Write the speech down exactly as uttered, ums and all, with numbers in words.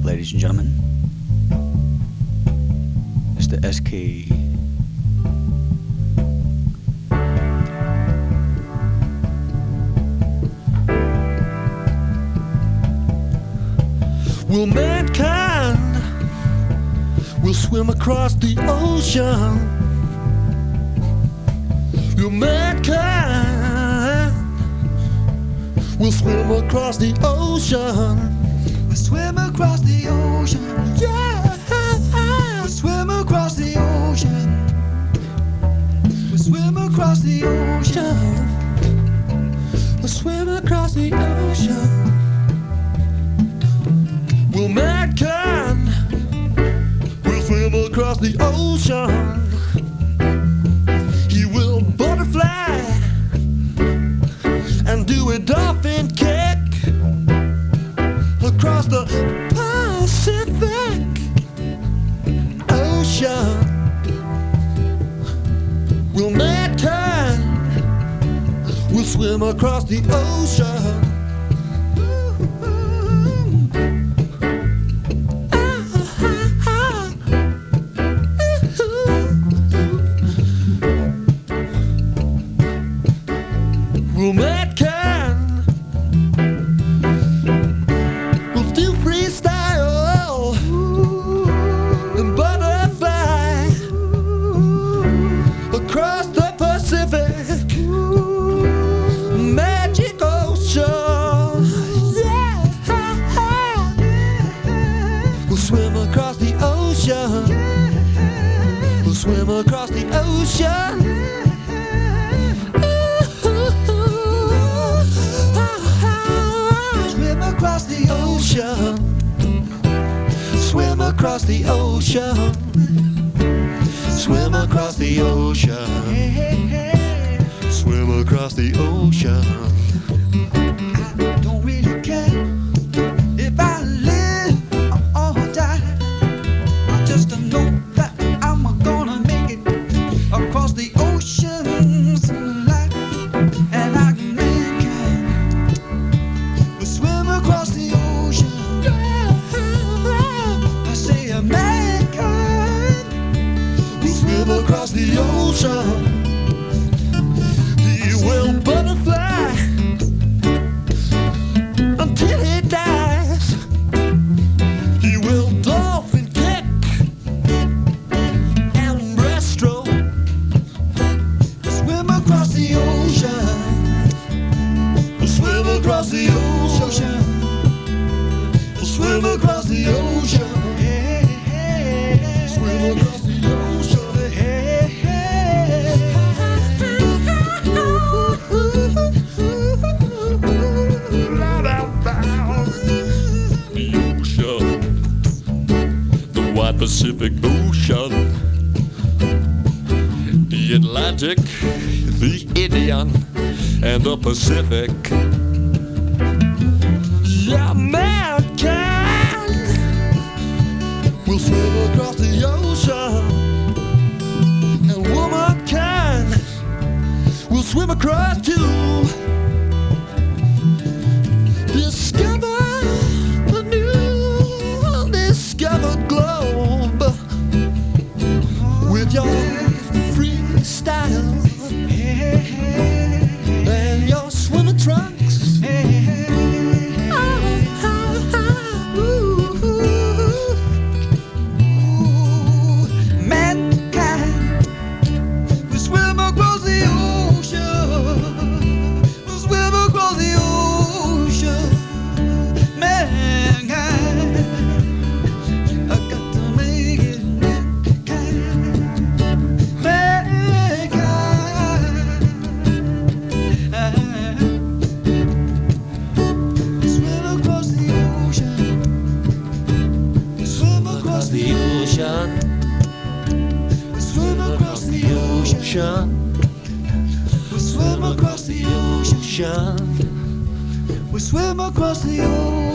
ladies and gentlemen. Mister S K. Will mankind will swim across the ocean? Will mankind will swim across the ocean? We'll swim across the ocean. Yeah. We'll swim across the ocean. We'll swim across the ocean. We'll swim across the ocean. Will mankind will swim across the ocean? He will butterfly and do a dolphin kick across the Pacific Ocean. Will mankind will swim across the ocean? Will mankind will do freestyle and butterfly across the Pacific magic ocean? Yeah. We'll swim across the ocean. We'll swim across the ocean. Across the ocean, swim across the ocean, swim across the ocean, swim across the ocean. I don't really care if I live or die. I just know that I'm gonna make it across the oceans light, and I can make it. We'll swim across the ocean. I say a mankind We swim across the ocean. He will butterfly until he dies. He will dolphin kick and breaststroke. swim across the ocean. Swim across the ocean. Swim across the ocean. Swim across the ocean. The ocean, the wide Pacific Ocean, the Atlantic, the Indian, and the Pacific. Yeah, mankind will swim across the ocean, and womankind will swim across too. Discover the new discovered globe with your freestyle and your swimming trunks. Swim across the ocean. We swim across the ocean. We swim across the ocean.